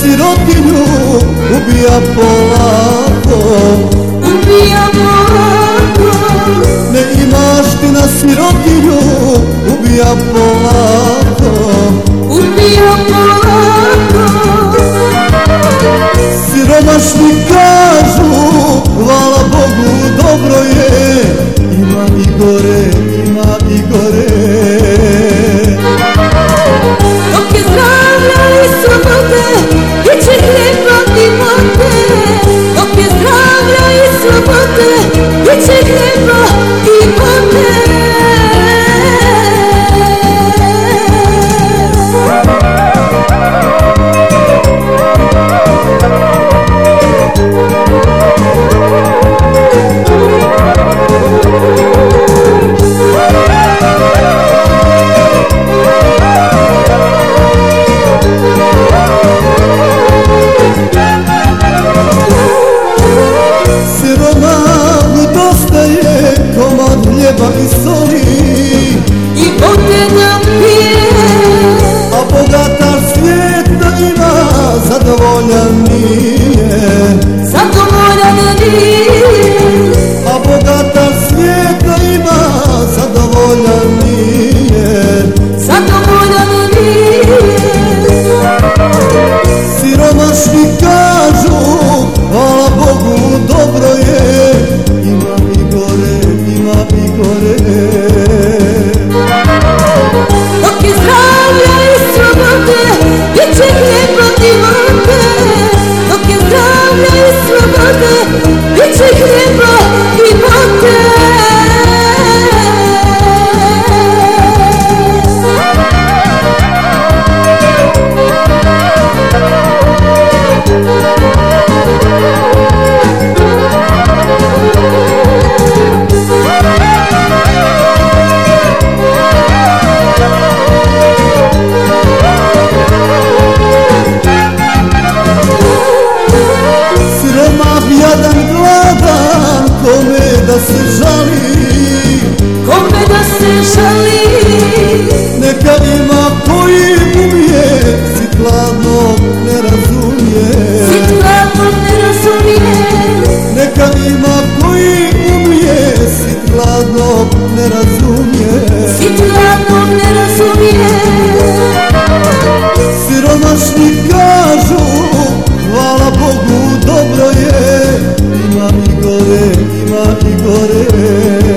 sirotinju ubija polako, ubija polako. Neimaština sirotinju ubija polako, ubija polako. Siromašni kažu, hvala Bogu, dobro je, ima i gore, ima i gore. Dok je zdravlja i slobode, bit će hljeba i vode. Dok je zdravlja i slobode, bit će hljeba i vode. I soli i vode nam pije, a bogatar svijeta ima, zadovoljan nije. Zadovoljan nije. A bogatar svijeta ima, zadovoljan nije. Zadovoljan nije. Siromašni kažu, hvala Bogu, dobro je, ima i gore, ima i gore. Dok je zdravlja i slobode, bit će hljeba i vode. Dok je zdravlja i slobode, bit će hljeba i vode. Jadan gladan, kome da se žali, kome da se žali. Neka ima koji umije, sit hladnog ne razumije. Sit hladnog ne razumije. Neka ima koji umije, sit hladnog ne razumije. Sit hladnog ne razumije. Siromašni kažu, hvala Bogu, dobro je, ima i gore, ima i gore.